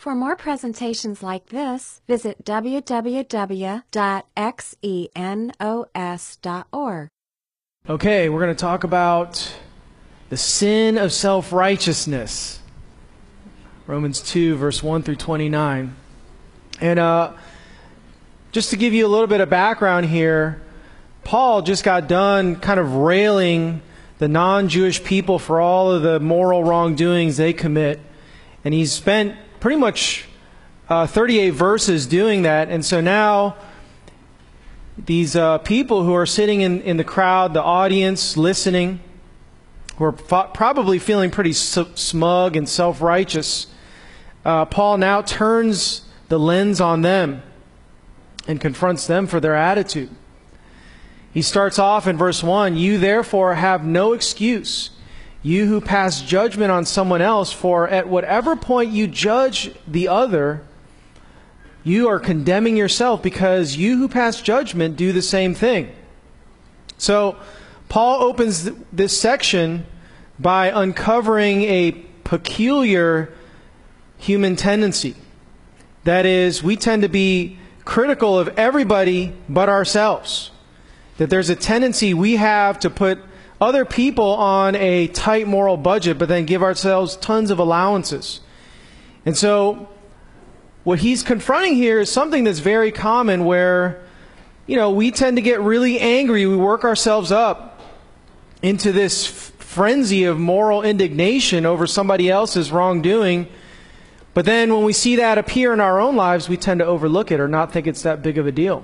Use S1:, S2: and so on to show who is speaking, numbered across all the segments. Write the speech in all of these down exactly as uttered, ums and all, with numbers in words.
S1: For more presentations like this, visit w w w dot xenos dot org.
S2: Okay, we're going to talk about the sin of self-righteousness. Romans two, verse one through twenty-nine. And uh, just to give you a little bit of background here, Paul just got done kind of railing the non-Jewish people for all of the moral wrongdoings they commit. And he's spent pretty much uh, thirty-eight verses doing that. And so now these uh, people who are sitting in, in the crowd, the audience, listening, who are f- probably feeling pretty su- smug and self-righteous, uh, Paul now turns the lens on them and confronts them for their attitude. He starts off in verse one, "You therefore have no excuse, you who pass judgment on someone else, for at whatever point you judge the other, you are condemning yourself, because you who pass judgment do the same thing." So Paul opens th- this section by uncovering a peculiar human tendency. That is, we tend to be critical of everybody but ourselves. That there's a tendency we have to put other people on a tight moral budget, but then give ourselves tons of allowances. And so what he's confronting here is something that's very common, where, you know, we tend to get really angry. We work ourselves up into this f- frenzy of moral indignation over somebody else's wrongdoing. But then when we see that appear in our own lives, we tend to overlook it or not think it's that big of a deal.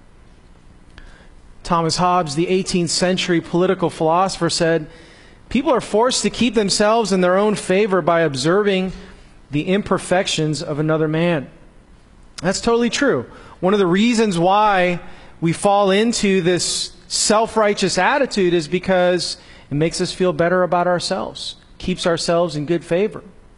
S2: Thomas Hobbes, the eighteenth century political philosopher, said, "People are forced to keep themselves in their own favor by observing the imperfections of another man." That's totally true. One of the reasons why we fall into this self-righteous attitude is because it makes us feel better about ourselves, keeps ourselves in good favor.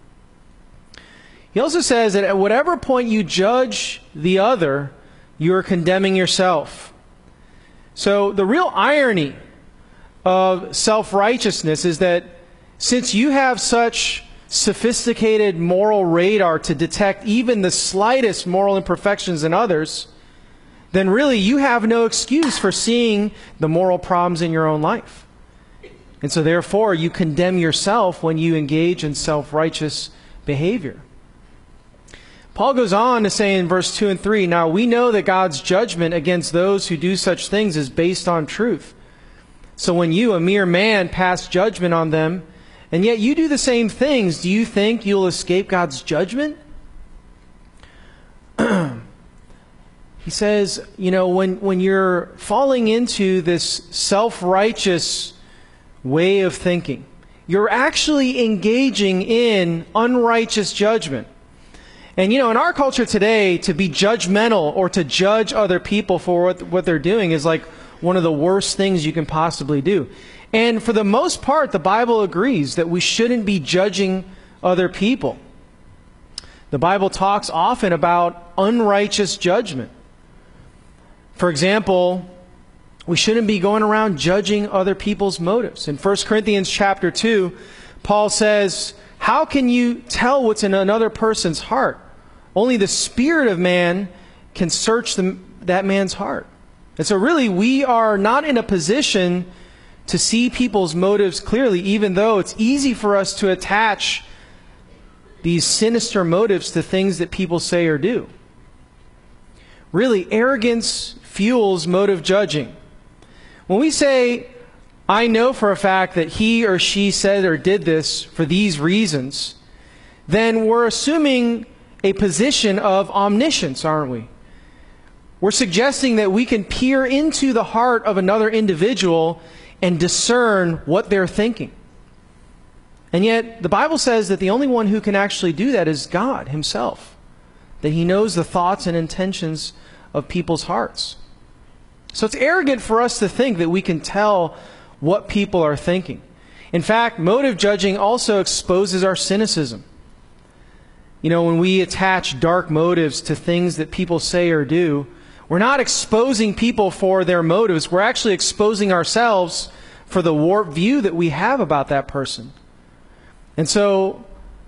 S2: He also says that at whatever point you judge the other, you are condemning yourself. So the real irony of self-righteousness is that since you have such sophisticated moral radar to detect even the slightest moral imperfections in others, then really you have no excuse for seeing the moral problems in your own life. And so therefore you condemn yourself when you engage in self-righteous behavior. Paul goes on to say in verse two and three, "Now we know that God's judgment against those who do such things is based on truth. So when you, a mere man, pass judgment on them, and yet you do the same things, do you think you'll escape God's judgment?" He says, you know, when, when you're falling into this self-righteous way of thinking, you're actually engaging in unrighteous judgment. And, you know, in our culture today, to be judgmental or to judge other people for what, what they're doing is like one of the worst things you can possibly do. And for the most part, the Bible agrees that we shouldn't be judging other people. The Bible talks often about unrighteous judgment. For example, we shouldn't be going around judging other people's motives. In First Corinthians chapter two, Paul says, "How can you tell what's in another person's heart? Only the spirit of man can search the, that man's heart." And so really, we are not in a position to see people's motives clearly, even though it's easy for us to attach these sinister motives to things that people say or do. Really, arrogance fuels motive judging. When we say, "I know for a fact that he or she said or did this for these reasons," then we're assuming a position of omniscience, aren't we? We're suggesting that we can peer into the heart of another individual and discern what they're thinking. And yet, the Bible says that the only one who can actually do that is God Himself, that He knows the thoughts and intentions of people's hearts. So it's arrogant for us to think that we can tell what people are thinking. In fact, motive judging also exposes our cynicism. You know, when we attach dark motives to things that people say or do, we're not exposing people for their motives. We're actually exposing ourselves for the warped view that we have about that person. And so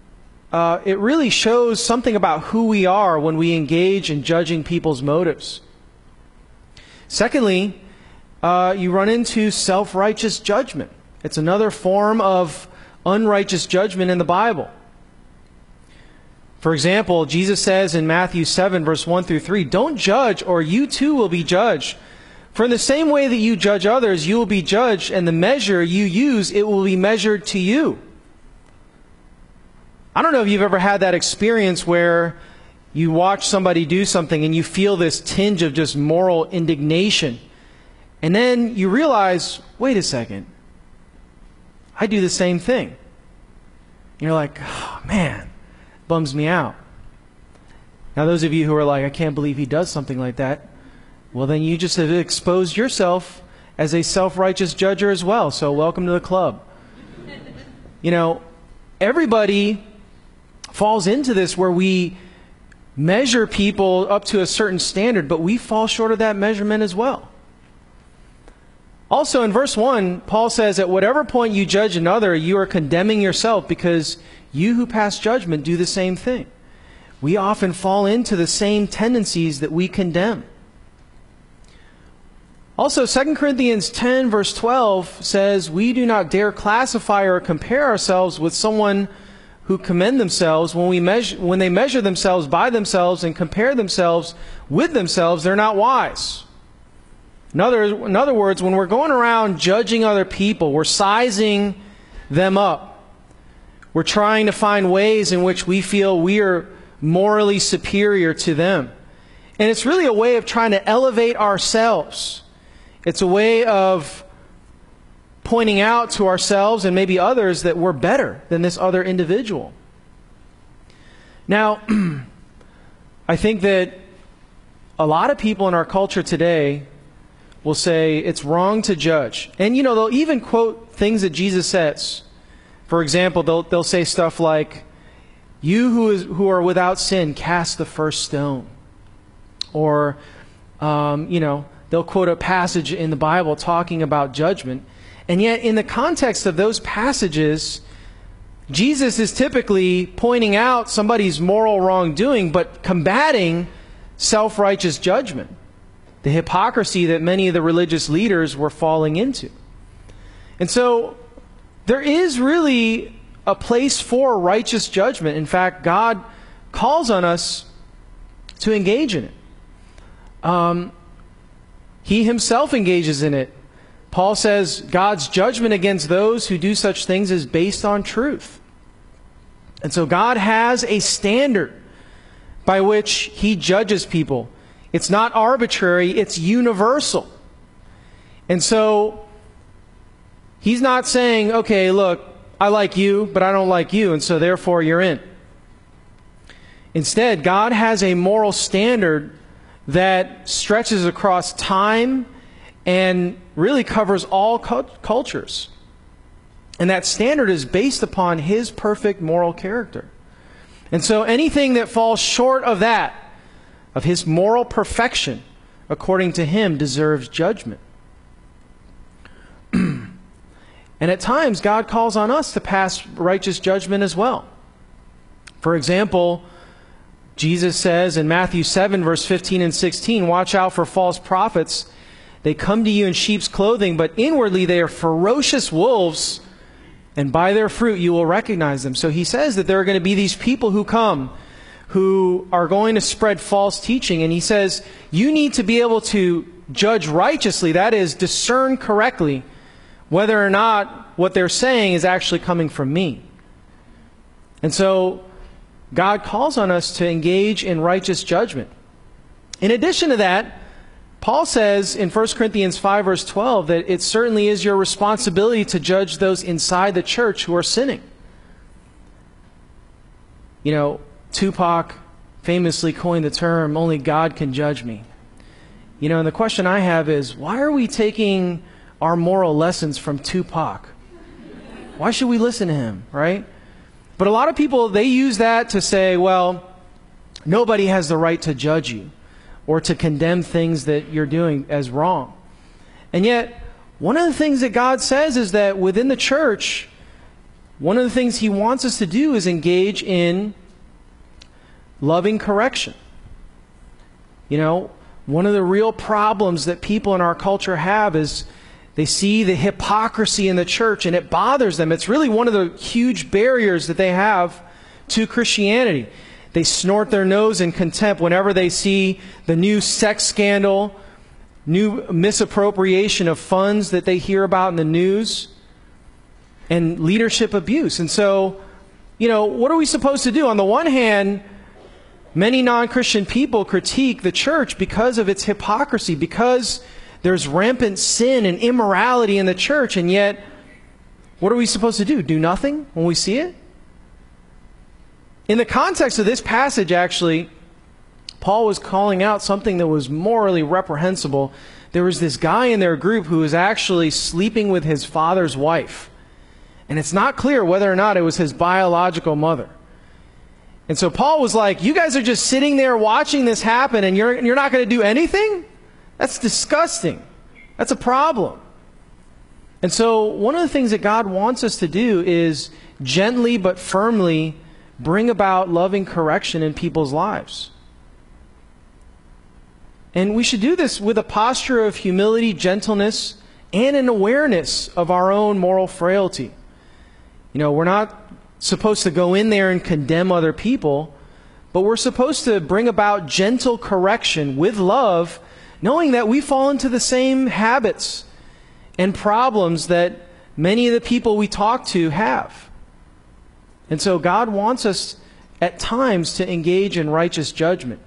S2: uh, it really shows something about who we are when we engage in judging people's motives. Secondly, uh, you run into self-righteous judgment. It's another form of unrighteous judgment in the Bible. For example, Jesus says in Matthew seven, verse one through three, "Don't judge, or you too will be judged. For in the same way that you judge others, you will be judged, and the measure you use, it will be measured to you." I don't know if you've ever had that experience where you watch somebody do something and you feel this tinge of just moral indignation. And then you realize, wait a second, I do the same thing. You're like, oh, man, bums me out. Now those of you who are like, I can't believe he does something like that, well then you just have exposed yourself as a self-righteous judger as well. So welcome to the club. You know, everybody falls into this where we measure people up to a certain standard, but we fall short of that measurement as well. Also in verse one, Paul says, at whatever point you judge another, you are condemning yourself, because you who pass judgment do the same thing. We often fall into the same tendencies that we condemn. Also, Second Corinthians ten, verse twelve says, we do not dare classify or compare ourselves with someone who commend themselves. When we measure, when they measure themselves by themselves and compare themselves with themselves, they're not wise. In other, in other words, when we're going around judging other people, we're sizing them up. We're trying to find ways in which we feel we are morally superior to them. And it's really a way of trying to elevate ourselves. It's a way of pointing out to ourselves and maybe others that we're better than this other individual. Now, I think that a lot of people in our culture today will say it's wrong to judge. And, you know, they'll even quote things that Jesus says. For example, they'll, they'll say stuff like, you who, is, who are without sin, cast the first stone. Or, um, you know, they'll quote a passage in the Bible talking about judgment. And yet, in the context of those passages, Jesus is typically pointing out somebody's moral wrongdoing, but combating self-righteous judgment, the hypocrisy that many of the religious leaders were falling into. And so, there is really a place for righteous judgment. In fact, God calls on us to engage in it. Um, he himself engages in it. Paul says God's judgment against those who do such things is based on truth. And so God has a standard by which he judges people. It's not arbitrary, it's universal. And so he's not saying, okay, look, I like you, but I don't like you, and so therefore you're in. Instead, God has a moral standard that stretches across time and really covers all cultures. And that standard is based upon his perfect moral character. And so anything that falls short of that, of his moral perfection, according to him, deserves judgment. And at times, God calls on us to pass righteous judgment as well. For example, Jesus says in Matthew seven, verse fifteen and sixteen, watch out for false prophets. They come to you in sheep's clothing, but inwardly they are ferocious wolves, and by their fruit you will recognize them. So he says that there are going to be these people who come who are going to spread false teaching. And he says, you need to be able to judge righteously, that is, discern correctly, whether or not what they're saying is actually coming from me. And so God calls on us to engage in righteous judgment. In addition to that, Paul says in First Corinthians five, verse twelve, that it certainly is your responsibility to judge those inside the church who are sinning. You know, Tupac famously coined the term, only God can judge me. You know, and the question I have is, why are we taking our moral lessons from Tupac? Why should we listen to him, right? But a lot of people, they use that to say, well, nobody has the right to judge you or to condemn things that you're doing as wrong. And yet, one of the things that God says is that within the church, one of the things he wants us to do is engage in loving correction. You know, one of the real problems that people in our culture have is they see the hypocrisy in the church and it bothers them. It's really one of the huge barriers that they have to Christianity. They snort their nose in contempt whenever they see the new sex scandal, new misappropriation of funds that they hear about in the news, and leadership abuse. And so, you know, what are we supposed to do? On the one hand, many non-Christian people critique the church because of its hypocrisy, because there's rampant sin and immorality in the church, and yet, what are we supposed to do? Do nothing when we see it? In the context of this passage, actually, Paul was calling out something that was morally reprehensible. There was this guy in their group who was actually sleeping with his father's wife. And it's not clear whether or not it was his biological mother. And so Paul was like, you guys are just sitting there watching this happen and you're, you're not going to do anything? That's disgusting. That's a problem. And so one of the things that God wants us to do is gently but firmly bring about loving correction in people's lives. And we should do this with a posture of humility, gentleness, and an awareness of our own moral frailty. You know, we're not supposed to go in there and condemn other people, but we're supposed to bring about gentle correction with love, knowing that we fall into the same habits and problems that many of the people we talk to have. And so God wants us at times to engage in righteous judgment.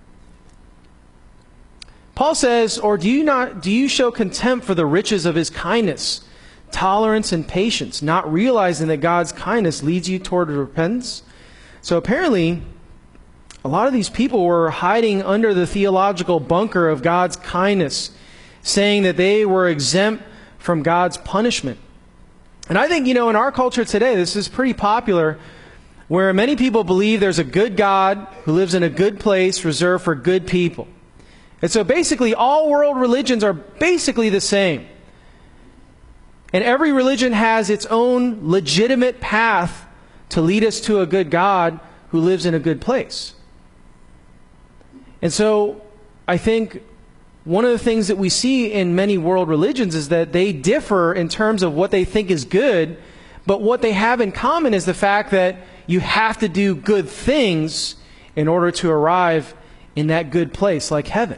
S2: Paul says, or do you not do you show contempt for the riches of his kindness, tolerance, and patience, not realizing that God's kindness leads you toward repentance? So apparently, a lot of these people were hiding under the theological bunker of God's kindness, saying that they were exempt from God's punishment. And I think, you know, in our culture today, this is pretty popular, where many people believe there's a good God who lives in a good place reserved for good people. And so basically, all world religions are basically the same. And every religion has its own legitimate path to lead us to a good God who lives in a good place. And so I think one of the things that we see in many world religions is that they differ in terms of what they think is good, but what they have in common is the fact that you have to do good things in order to arrive in that good place like heaven.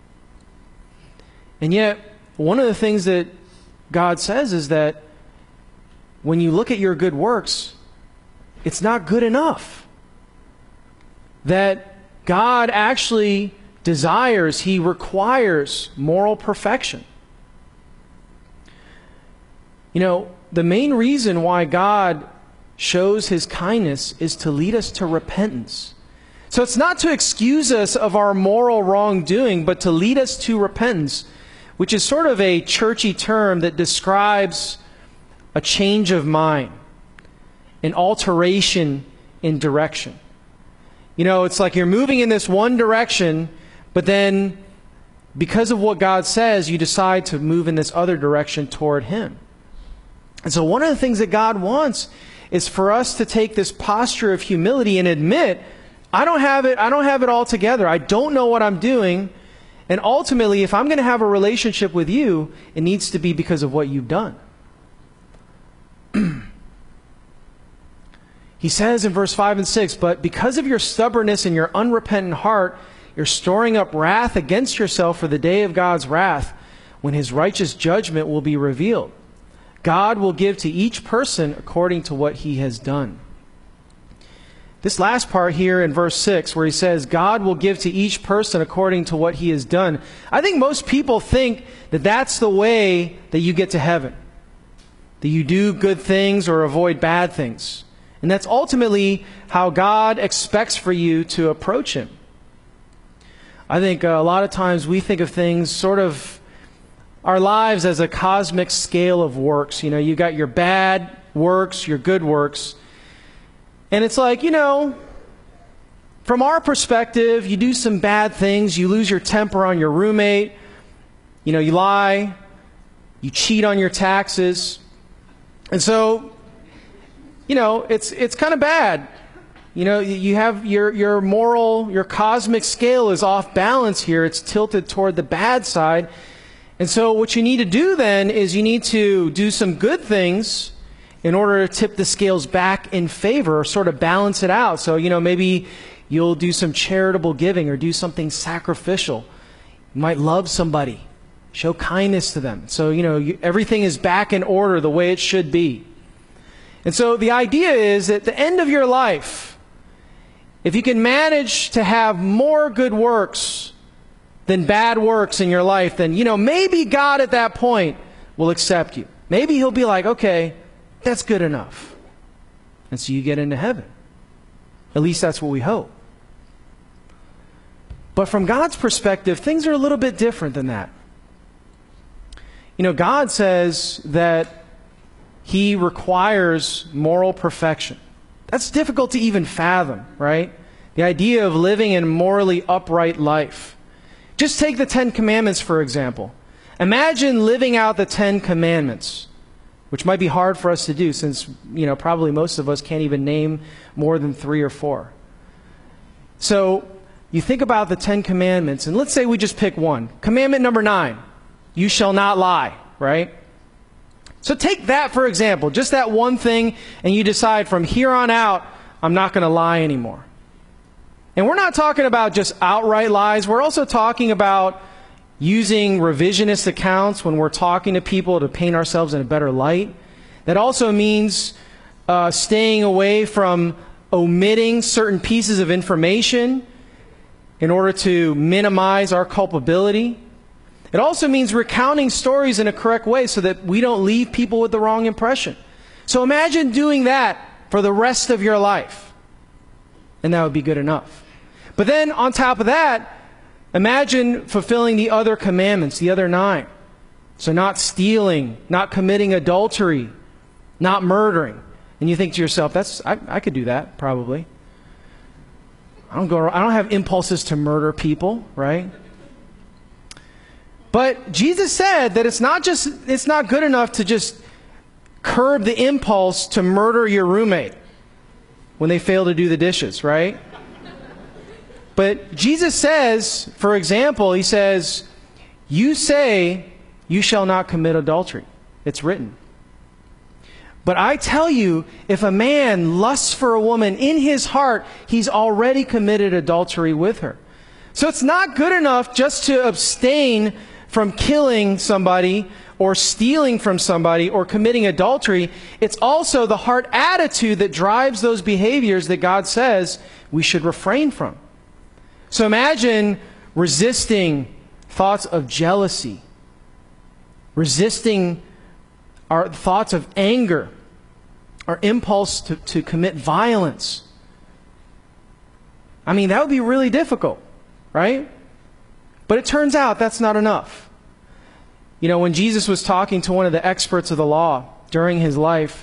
S2: And yet, one of the things that God says is that when you look at your good works, it's not good enough. That God actually desires, He requires moral perfection. You know, the main reason why God shows His kindness is to lead us to repentance. So it's not to excuse us of our moral wrongdoing, but to lead us to repentance, which is sort of a churchy term that describes a change of mind, an alteration in direction. You know, it's like you're moving in this one direction, but then because of what God says, you decide to move in this other direction toward Him. And so one of the things that God wants is for us to take this posture of humility and admit, I don't have it, I don't have it all together. I don't know what I'm doing. And ultimately, if I'm going to have a relationship with you, it needs to be because of what you've done. He says in verse five and six, but because of your stubbornness and your unrepentant heart, you're storing up wrath against yourself for the day of God's wrath, when His righteous judgment will be revealed. God will give to each person according to what he has done. This last part here in verse six, where he says, God will give to each person according to what he has done. I think most people think that that's the way that you get to heaven. That you do good things or avoid bad things. And that's ultimately how God expects for you to approach Him. I think a lot of times we think of things sort of, our lives as a cosmic scale of works. You know, you got your bad works, your good works. And it's like, you know, from our perspective, you do some bad things, you lose your temper on your roommate, you know, you lie, you cheat on your taxes. And so, you know, it's it's kind of bad. You know, you have your, your moral, your cosmic scale is off balance here. It's tilted toward the bad side. And so what you need to do then is you need to do some good things in order to tip the scales back in favor, or sort of balance it out. So, you know, maybe you'll do some charitable giving or do something sacrificial. You might love somebody, show kindness to them. So, you know, you, everything is back in order the way it should be. And so the idea is at the end of your life, if you can manage to have more good works than bad works in your life, then, you know, maybe God at that point will accept you. Maybe He'll be like, okay, that's good enough. And so you get into heaven. At least that's what we hope. But from God's perspective, things are a little bit different than that. You know, God says that He requires moral perfection. That's difficult to even fathom, right? The idea of living a morally upright life. Just take the Ten Commandments, for example. Imagine living out the Ten Commandments, which might be hard for us to do since, you know, probably most of us can't even name more than three or four. So you think about the Ten Commandments, and let's say we just pick one. Commandment number nine, you shall not lie, right? So take that for example, just that one thing, and you decide from here on out, I'm not going to lie anymore. And we're not talking about just outright lies. We're also talking about using revisionist accounts when we're talking to people to paint ourselves in a better light. That also means uh, staying away from omitting certain pieces of information in order to minimize our culpability. It also means recounting stories in a correct way so that we don't leave people with the wrong impression. So imagine doing that for the rest of your life. And that would be good enough. But then on top of that, imagine fulfilling the other commandments, the other nine. So not stealing, not committing adultery, not murdering. And you think to yourself, that's I, I could do that, probably. I don't go I don't have impulses to murder people, right? But Jesus said that it's not just it's not good enough to just curb the impulse to murder your roommate when they fail to do the dishes, right? But Jesus says, for example, He says, you say you shall not commit adultery. It's written. But I tell you, if a man lusts for a woman in his heart, he's already committed adultery with her. So it's not good enough just to abstain from killing somebody or stealing from somebody or committing adultery. It's also the heart attitude that drives those behaviors that God says we should refrain from. So imagine resisting thoughts of jealousy, resisting our thoughts of anger, our impulse to, to commit violence. I mean, that would be really difficult, right? But it turns out that's not enough. You know, when Jesus was talking to one of the experts of the law during His life,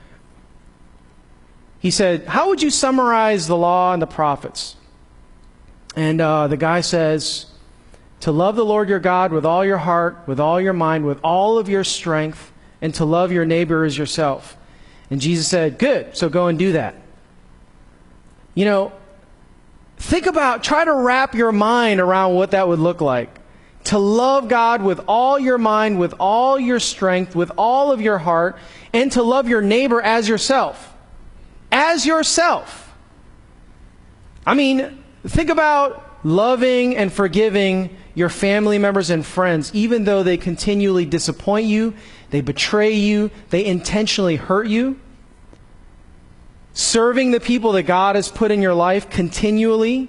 S2: He said, how would you summarize the law and the prophets? And uh, the guy says, to love the Lord your God with all your heart, with all your mind, with all of your strength, and to love your neighbor as yourself. And Jesus said, good, so go and do that. You know, think about, try to wrap your mind around what that would look like. To love God with all your mind, with all your strength, with all of your heart, and to love your neighbor as yourself. As yourself. I mean, think about loving and forgiving your family members and friends, even though they continually disappoint you, they betray you, they intentionally hurt you. Serving the people that God has put in your life continually.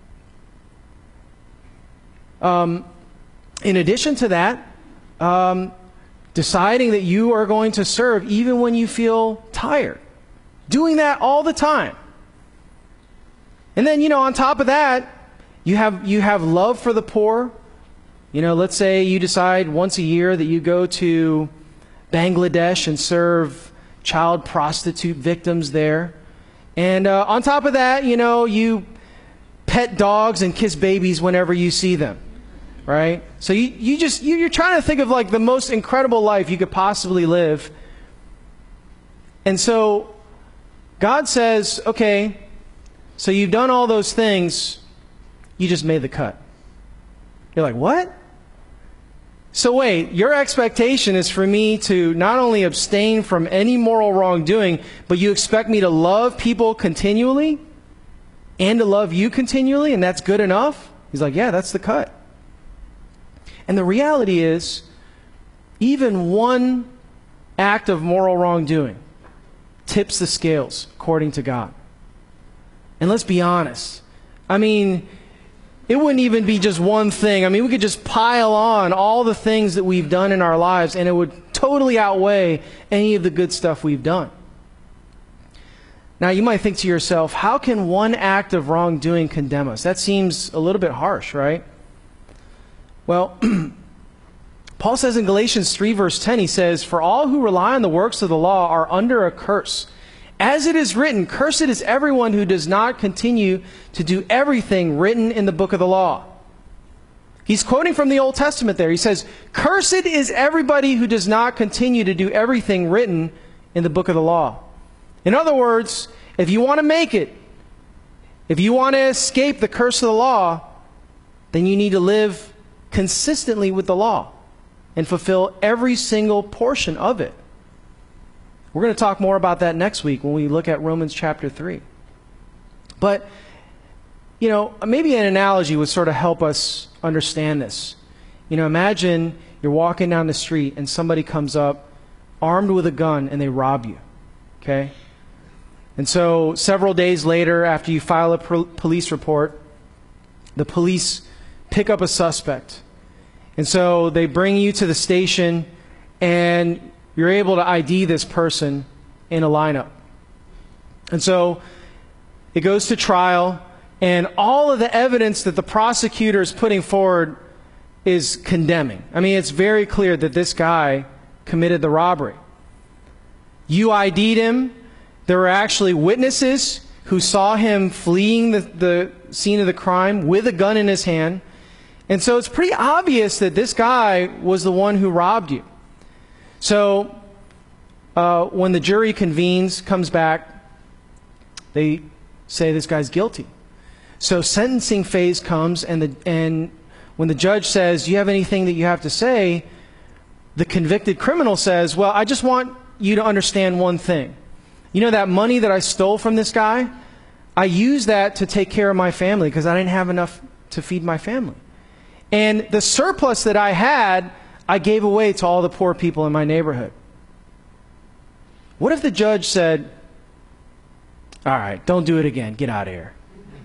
S2: Um, in addition to that, um, deciding that you are going to serve even when you feel tired. Doing that all the time. And then, you know, on top of that, you have you have love for the poor. You know, let's say you decide once a year that you go to Bangladesh and serve child prostitute victims there. And uh, on top of that, you know, you pet dogs and kiss babies whenever you see them. Right? So you, you just, you, you're trying to think of like the most incredible life you could possibly live. And so God says, okay, so you've done all those things, you just made the cut. You're like, what? So wait, your expectation is for me to not only abstain from any moral wrongdoing, but you expect me to love people continually and to love you continually, and that's good enough? He's like, yeah, that's the cut. And the reality is, even one act of moral wrongdoing tips the scales according to God. And let's be honest. I mean, it wouldn't even be just one thing. I mean, we could just pile on all the things that we've done in our lives, and it would totally outweigh any of the good stuff we've done. Now, you might think to yourself, how can one act of wrongdoing condemn us? That seems a little bit harsh, right? Well, Paul says in Galatians three, verse ten, he says, "For all who rely on the works of the law are under a curse. As it is written, cursed is everyone who does not continue to do everything written in the book of the law." He's quoting from the Old Testament there. He says, "Cursed is everybody who does not continue to do everything written in the book of the law." In other words, if you want to make it, if you want to escape the curse of the law, then you need to live consistently with the law and fulfill every single portion of it. We're going to talk more about that next week when we look at Romans chapter three. But, you know, maybe an analogy would sort of help us understand this. You know, imagine you're walking down the street and somebody comes up armed with a gun and they rob you. Okay? And so several days later, after you file a pro- police report, the police pick up a suspect. And so they bring you to the station and you're able to I D this person in a lineup. And so it goes to trial, and all of the evidence that the prosecutor is putting forward is condemning. I mean, it's very clear that this guy committed the robbery. You I D'd him. There were actually witnesses who saw him fleeing the, the scene of the crime with a gun in his hand. And so it's pretty obvious that this guy was the one who robbed you. So uh, when the jury convenes, comes back, they say this guy's guilty. So sentencing phase comes, and the and when the judge says, "Do you have anything that you have to say?" the convicted criminal says, "Well, I just want you to understand one thing. You know that money that I stole from this guy? I used that to take care of my family because I didn't have enough to feed my family. And the surplus that I had, I gave away to all the poor people in my neighborhood." What if the judge said, "All right, don't do it again. Get out of here"?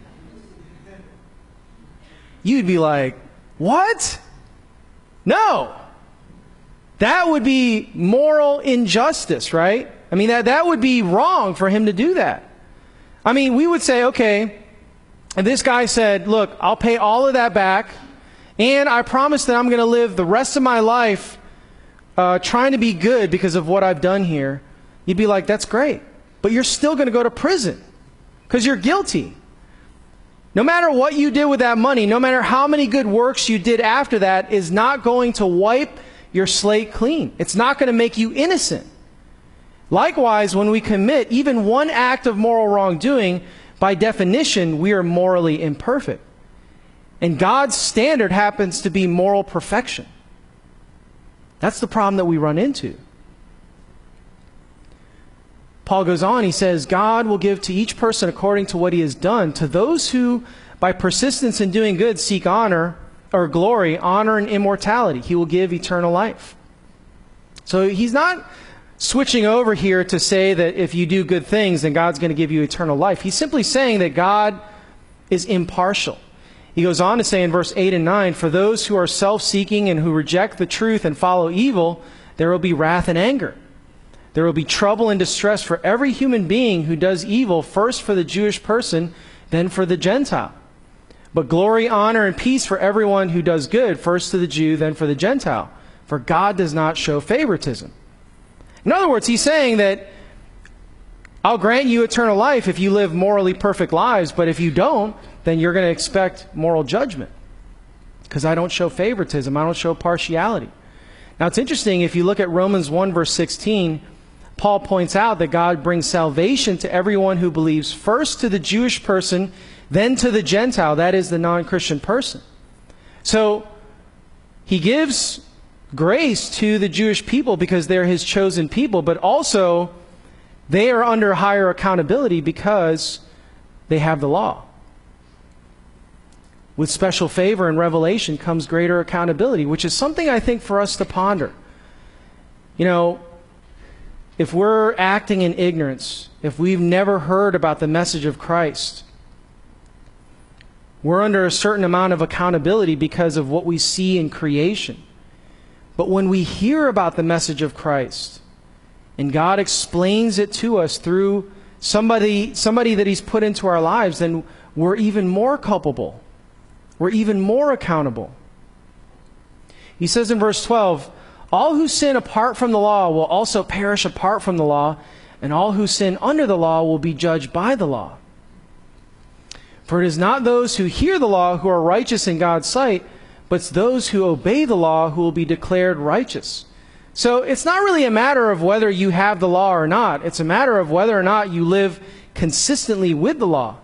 S2: You'd be like, what? No. That would be moral injustice, right? I mean, that, that would be wrong for him to do that. I mean, we would say, okay, and this guy said, "Look, I'll pay all of that back, and I promise that I'm going to live the rest of my life uh, trying to be good because of what I've done here." You'd be like, that's great. But you're still going to go to prison because you're guilty. No matter what you did with that money, no matter how many good works you did after that, is not going to wipe your slate clean. It's not going to make you innocent. Likewise, when we commit even one act of moral wrongdoing, by definition, we are morally imperfect. And God's standard happens to be moral perfection. That's the problem that we run into. Paul goes on, he says, "God will give to each person according to what he has done. To those who, by persistence in doing good, seek honor or glory, honor and immortality, he will give eternal life." So he's not switching over here to say that if you do good things, then God's going to give you eternal life. He's simply saying that God is impartial. He goes on to say in verse eight and nine, "For those who are self-seeking and who reject the truth and follow evil, there will be wrath and anger. There will be trouble and distress for every human being who does evil, first for the Jewish person, then for the Gentile. But glory, honor, and peace for everyone who does good, first to the Jew, then for the Gentile. For God does not show favoritism." In other words, he's saying that I'll grant you eternal life if you live morally perfect lives, but if you don't, then you're going to expect moral judgment. Because I don't show favoritism. I don't show partiality. Now it's interesting, if you look at Romans one verse sixteen, Paul points out that God brings salvation to everyone who believes, first to the Jewish person, then to the Gentile, that is the non-Christian person. So he gives grace to the Jewish people because they're his chosen people, but also they are under higher accountability because they have the law. With special favor and revelation comes greater accountability, which is something I think for us to ponder. You know, if we're acting in ignorance, if we've never heard about the message of Christ, we're under a certain amount of accountability because of what we see in creation. But when we hear about the message of Christ, and God explains it to us through somebody, somebody that He's put into our lives, then we're even more culpable. We're even more accountable. He says in verse twelve, all who sin apart from the law will also perish apart from the law, and all who sin under the law will be judged by the law. For it is not those who hear the law who are righteous in God's sight, but it's those who obey the law who will be declared righteous. So it's not really a matter of whether you have the law or not. It's a matter of whether or not you live consistently with the law.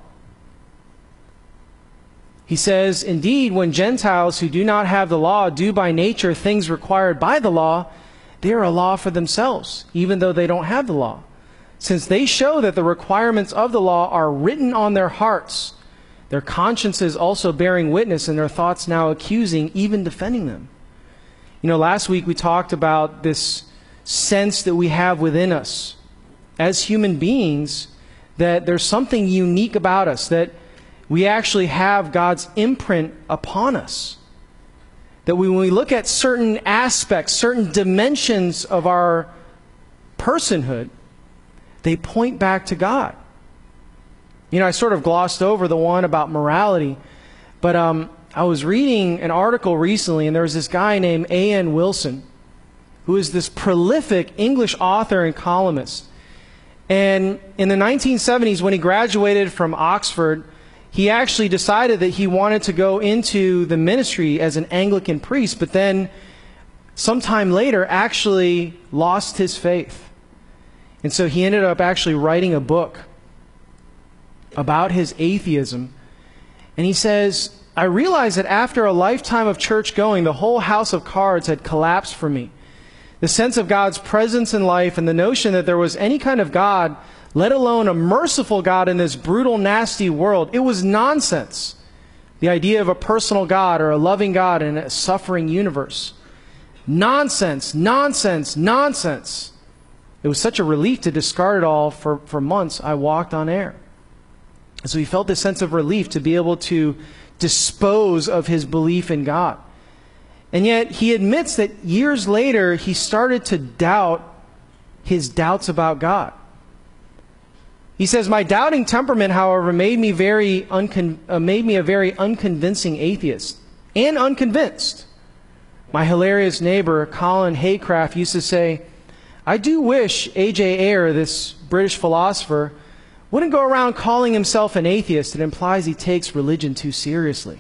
S2: He says, indeed, when Gentiles who do not have the law do by nature things required by the law, they are a law for themselves, even though they don't have the law, since they show that the requirements of the law are written on their hearts, their consciences also bearing witness, and their thoughts now accusing, even defending them. You know, last week we talked about this sense that we have within us as human beings, that there's something unique about us, that we actually have God's imprint upon us. That we, when we look at certain aspects, certain dimensions of our personhood, they point back to God. You know, I sort of glossed over the one about morality, but um, I was reading an article recently, and there was this guy named A N Wilson, who is this prolific English author and columnist. And in the nineteen seventies, when he graduated from Oxford, he actually decided that he wanted to go into the ministry as an Anglican priest, but then sometime later actually lost his faith. And so he ended up actually writing a book about his atheism. And he says, I realized that after a lifetime of church going, the whole house of cards had collapsed for me. The sense of God's presence in life and the notion that there was any kind of God, let alone a merciful God in this brutal, nasty world, it was nonsense. The idea of a personal God or a loving God in a suffering universe. Nonsense, nonsense, nonsense. It was such a relief to discard it all. For, for months, I walked on air. And so he felt this sense of relief to be able to dispose of his belief in God. And yet he admits that years later, he started to doubt his doubts about God. He says, my doubting temperament, however, made me very uncon- uh, made me a very unconvincing atheist and unconvinced. My hilarious neighbor, Colin Haycraft, used to say, I do wish A J Ayer, this British philosopher, wouldn't go around calling himself an atheist. It implies he takes religion too seriously.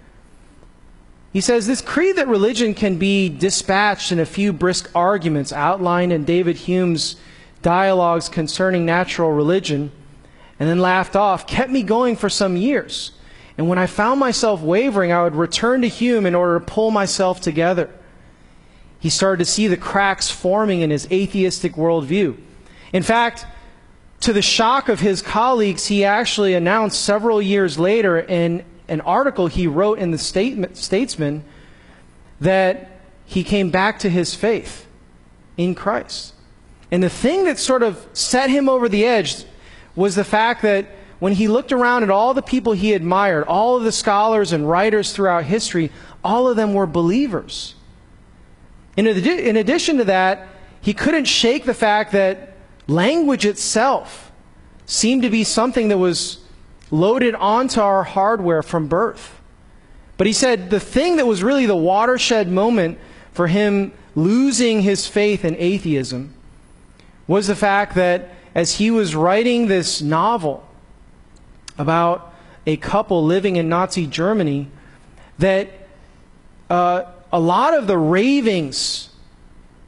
S2: He says, this creed that religion can be dispatched in a few brisk arguments outlined in David Hume's Dialogues Concerning Natural Religion, and then laughed off, kept me going for some years. And when I found myself wavering, I would return to Hume in order to pull myself together. He started to see the cracks forming in his atheistic worldview. In fact, to the shock of his colleagues, he actually announced several years later in an article he wrote in the Statesman that he came back to his faith in Christ. And the thing that sort of set him over the edge was the fact that when he looked around at all the people he admired, all of the scholars and writers throughout history, all of them were believers. In addition to that, he couldn't shake the fact that language itself seemed to be something that was loaded onto our hardware from birth. But he said the thing that was really the watershed moment for him losing his faith in atheism was the fact that as he was writing this novel about a couple living in Nazi Germany, that uh, a lot of the ravings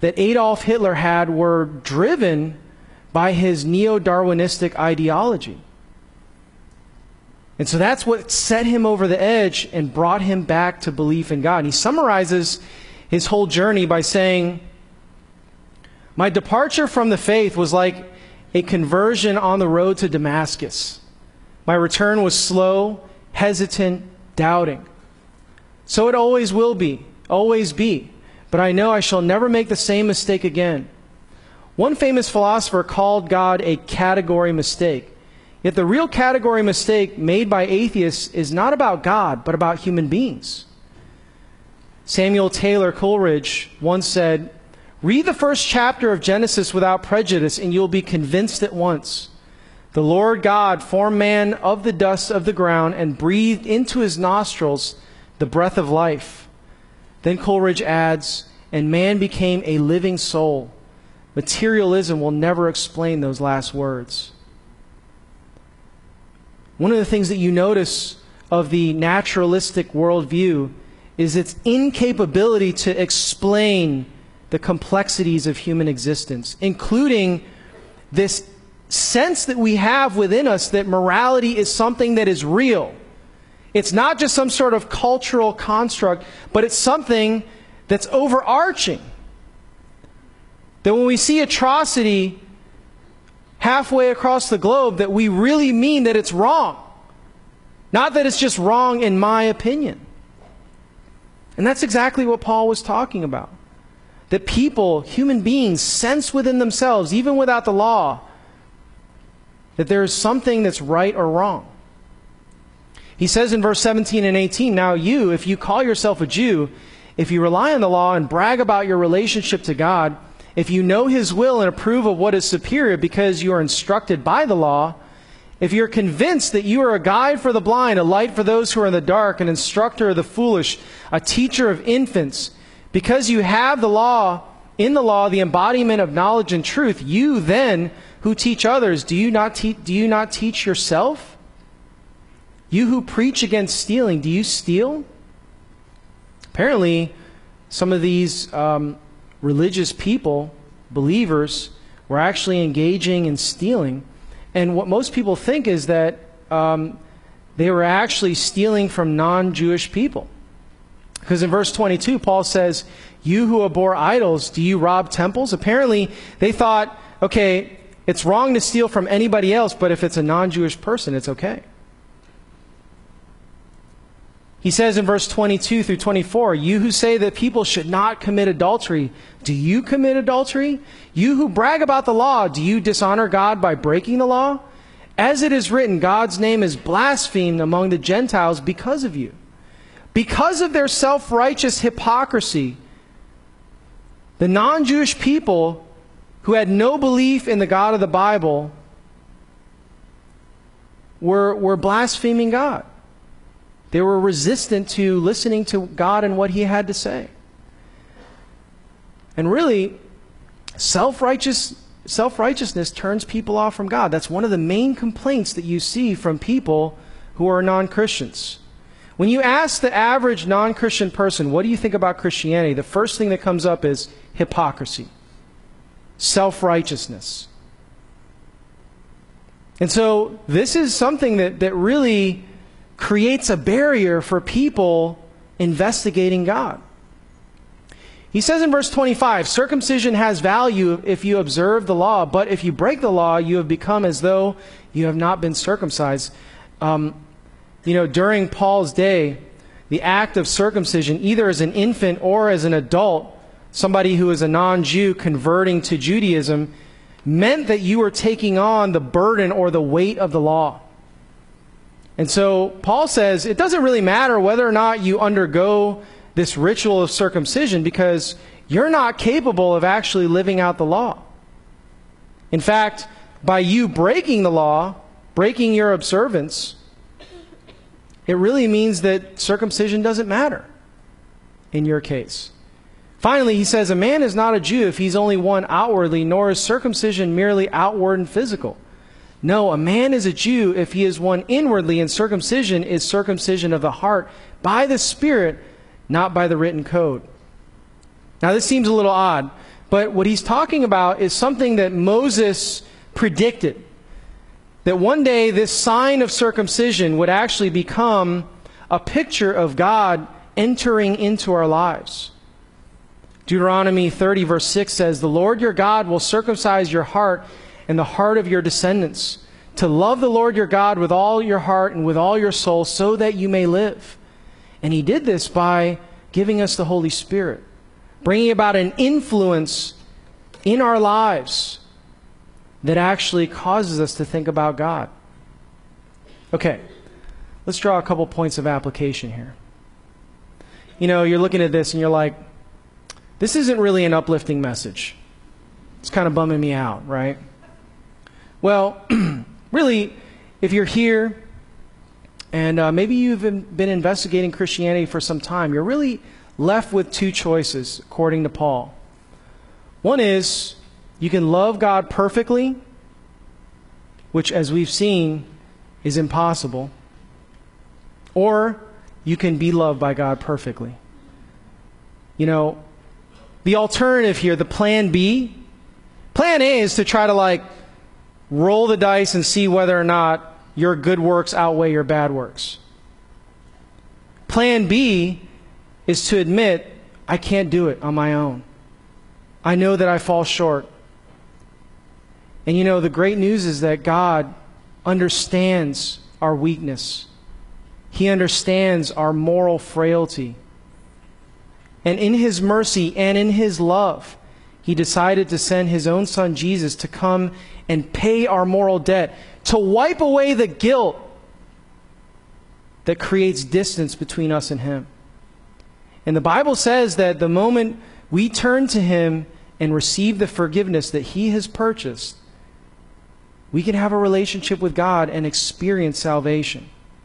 S2: that Adolf Hitler had were driven by his neo-Darwinistic ideology. And so that's what set him over the edge and brought him back to belief in God. And he summarizes his whole journey by saying, "My departure from the faith was like a conversion on the road to Damascus. My return was slow, hesitant, doubting. So it always will be, always be. But I know I shall never make the same mistake again." One famous philosopher called God a category mistake. Yet the real category mistake made by atheists is not about God, but about human beings. Samuel Taylor Coleridge once said, "Read the first chapter of Genesis without prejudice, and you'll be convinced at once. The Lord God formed man of the dust of the ground and breathed into his nostrils the breath of life." Then Coleridge adds, "And man became a living soul." Materialism will never explain those last words. One of the things that you notice of the naturalistic worldview is its incapability to explain the complexities of human existence, including this sense that we have within us that morality is something that is real. It's not just some sort of cultural construct, but it's something that's overarching. That when we see atrocity halfway across the globe, that we really mean that it's wrong. Not that it's just wrong in my opinion. And that's exactly what Paul was talking about. That people, human beings, sense within themselves, even without the law, that there is something that's right or wrong. He says in verse seventeen and eighteen, "Now you, if you call yourself a Jew, if you rely on the law and brag about your relationship to God, if you know His will and approve of what is superior because you are instructed by the law, if you're convinced that you are a guide for the blind, a light for those who are in the dark, an instructor of the foolish, a teacher of infants, because you have the law, in the law, the embodiment of knowledge and truth, you then who teach others, do you not te- do you not teach yourself? You who preach against stealing, do you steal?" Apparently, some of these um, religious people, believers, were actually engaging in stealing. And what most people think is that um, they were actually stealing from non-Jewish people. Because in verse twenty-two, Paul says, "You who abhor idols, do you rob temples?" Apparently, they thought, okay, it's wrong to steal from anybody else, but if it's a non-Jewish person, it's okay. He says in verse twenty-two through twenty-four, "You who say that people should not commit adultery, do you commit adultery? You who brag about the law, do you dishonor God by breaking the law? As it is written, God's name is blasphemed among the Gentiles because of you." Because of their self-righteous hypocrisy, the non-Jewish people who had no belief in the God of the Bible were, were blaspheming God. They were resistant to listening to God and what He had to say. And really, self-righteous, self-righteousness turns people off from God. That's one of the main complaints that you see from people who are non-Christians. When you ask the average non-Christian person, what do you think about Christianity? The first thing that comes up is hypocrisy, self-righteousness. And so this is something that, that really creates a barrier for people investigating God. He says in verse twenty-five, "Circumcision has value if you observe the law, but if you break the law, you have become as though you have not been circumcised." Um, you know, during Paul's day, the act of circumcision, either as an infant or as an adult, somebody who is a non-Jew converting to Judaism, meant that you were taking on the burden or the weight of the law. And so Paul says it doesn't really matter whether or not you undergo this ritual of circumcision because you're not capable of actually living out the law. In fact, by you breaking the law, breaking your observance, it really means that circumcision doesn't matter in your case. Finally, he says, "A man is not a Jew if he's only one outwardly, nor is circumcision merely outward and physical. No, a man is a Jew if he is one inwardly, and circumcision is circumcision of the heart by the Spirit, not by the written code." Now this seems a little odd, But what he's talking about is something that Moses predicted. That one day this sign of circumcision would actually become a picture of God entering into our lives. Deuteronomy thirty verse six says, "The Lord your God will circumcise your heart and the heart of your descendants, to love the Lord your God with all your heart and with all your soul, so that you may live." And he did this by giving us the Holy Spirit, bringing about an influence in our lives that actually causes us to think about God. Okay, let's draw a couple points of application here. You know, you're looking at this and you're like, this isn't really an uplifting message. It's kind of bumming me out, right? Well, really, if you're here and uh, maybe you've been investigating Christianity for some time, you're really left with two choices, according to Paul. One is you can love God perfectly, which, as we've seen, is impossible. Or you can be loved by God perfectly. You know, the alternative here, the plan B, plan A is to try to like roll the dice and see whether or not your good works outweigh your bad works. Plan B is to admit, I can't do it on my own. I know that I fall short. And you know, the great news is that God understands our weakness. He understands our moral frailty. And in His mercy and in His love, He decided to send His own Son Jesus to come and pay our moral debt, to wipe away the guilt that creates distance between us and Him. And the Bible says that the moment we turn to Him and receive the forgiveness that He has purchased, we can have a relationship with God and experience salvation.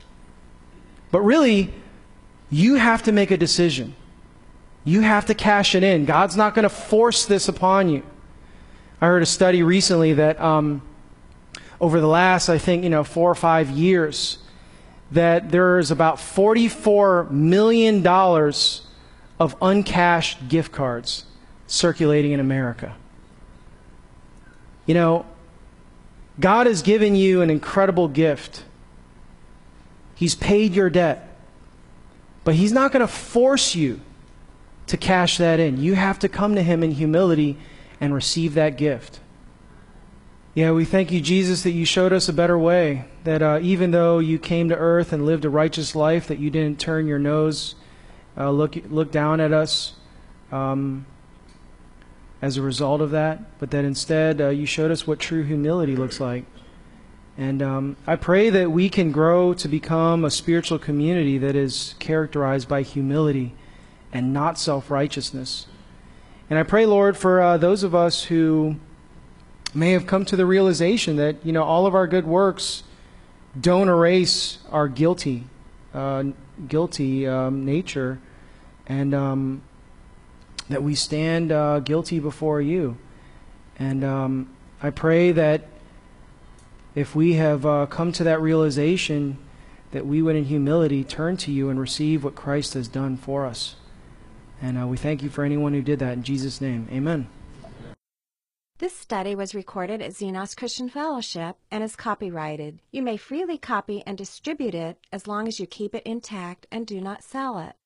S2: But really, you have to make a decision. You have to cash it in. God's not going to force this upon you. I heard a study recently that um, over the last, I think, you know, four or five years, that there is about forty-four million dollars of uncashed gift cards circulating in America. You know, God has given you an incredible gift. He's paid your debt. But He's not going to force you to cash that in. You have to come to Him in humility and receive that gift. Yeah, we thank you, Jesus, that you showed us a better way. That uh, even though you came to earth and lived a righteous life, that you didn't turn your nose, uh, look look down at us um, as a result of that, but that instead uh, you showed us what true humility looks like. And um, I pray that we can grow to become a spiritual community that is characterized by humility and not self-righteousness. And I pray, Lord, for uh, those of us who may have come to the realization that, you know, all of our good works don't erase our guilty, uh, guilty um, nature, and um, that we stand uh, guilty before you. And um, I pray that if we have uh, come to that realization, that we would in humility turn to you and receive what Christ has done for us. And uh, we thank you for anyone who did that. In Jesus' name, amen.
S1: This study was recorded at Xenos Christian Fellowship and is copyrighted. You may freely copy and distribute it as long as you keep it intact and do not sell it.